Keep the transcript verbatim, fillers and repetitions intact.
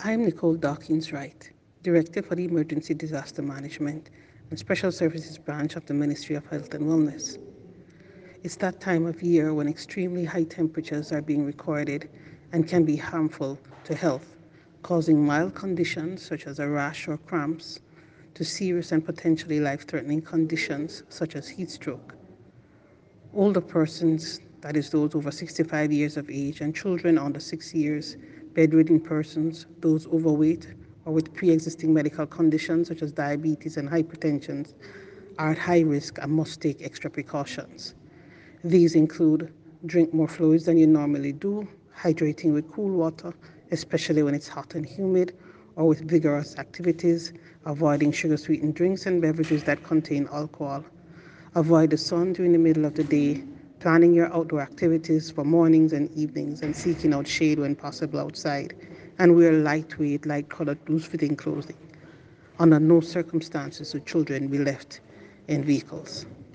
I'm Nicole Dawkins Wright, Director for the Emergency Disaster Management and Special Services Branch of the Ministry of Health and Wellness. It's that time of year when extremely high temperatures are being recorded and can be harmful to health, causing mild conditions such as a rash or cramps to serious and potentially life-threatening conditions such as heat stroke. Older persons, that is those over sixty-five years of age, and children under six years, bedridden persons, those overweight or with pre-existing medical conditions such as diabetes and hypertension, are at high risk and must take extra precautions. These include drink more fluids than you normally do, hydrating with cool water, especially when it's hot and humid, or with vigorous activities, avoiding sugar-sweetened drinks and beverages that contain alcohol. Avoid the sun during the middle of the day, planning your outdoor activities for mornings and evenings, and seeking out shade when possible outside, and wear lightweight, light-colored, loose-fitting clothing. Under no circumstances should children be left in vehicles.